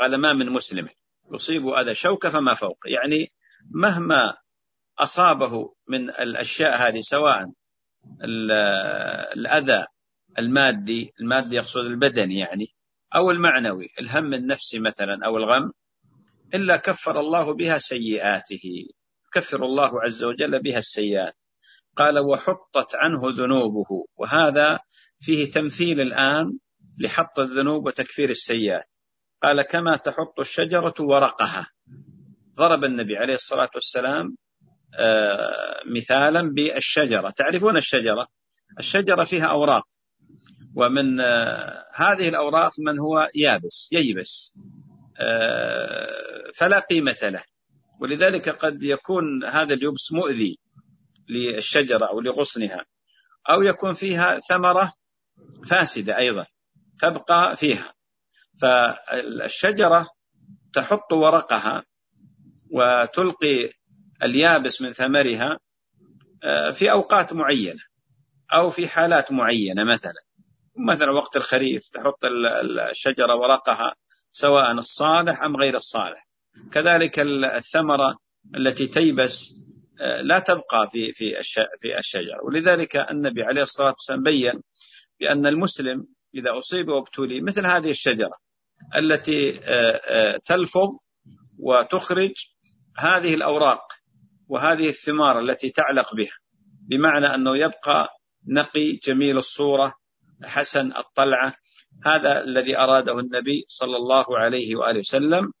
قال ما من مسلم يصيب أذى شوكة فما فوق، يعني مهما أصابه من الأشياء هذه، سواء الأذى المادي يقصد البدني يعني، أو المعنوي الهم النفسي مثلا أو الغم، إلا كفر الله بها سيئاته، كفر الله عز وجل بها السيئات. قال وحطت عنه ذنوبه، وهذا فيه تمثيل الآن لحط الذنوب وتكفير السيئات. قال كما تحط الشجرة ورقها، ضرب النبي عليه الصلاة والسلام مثالا بالشجرة. تعرفون الشجرة فيها أوراق، ومن هذه الأوراق من هو ييبس فلا قيمة له، ولذلك قد يكون هذا اليبس مؤذي للشجرة أو لغصنها، أو يكون فيها ثمرة فاسدة أيضا تبقى فيها. فالشجرة تحط ورقها وتلقي اليابس من ثمرها في أوقات معينة أو في حالات معينة، مثلا وقت الخريف تحط الشجرة ورقها سواء الصالح أم غير الصالح. كذلك الثمرة التي تيبس لا تبقى في الشجرة. ولذلك النبي عليه الصلاة والسلام بيّن بأن المسلم إذا أصيب وابتلي مثل هذه الشجرة التي تلفظ وتخرج هذه الأوراق وهذه الثمار التي تعلق بها، بمعنى أنه يبقى نقي جميل الصورة حسن الطلعة. هذا الذي أراده النبي صلى الله عليه وآله وسلم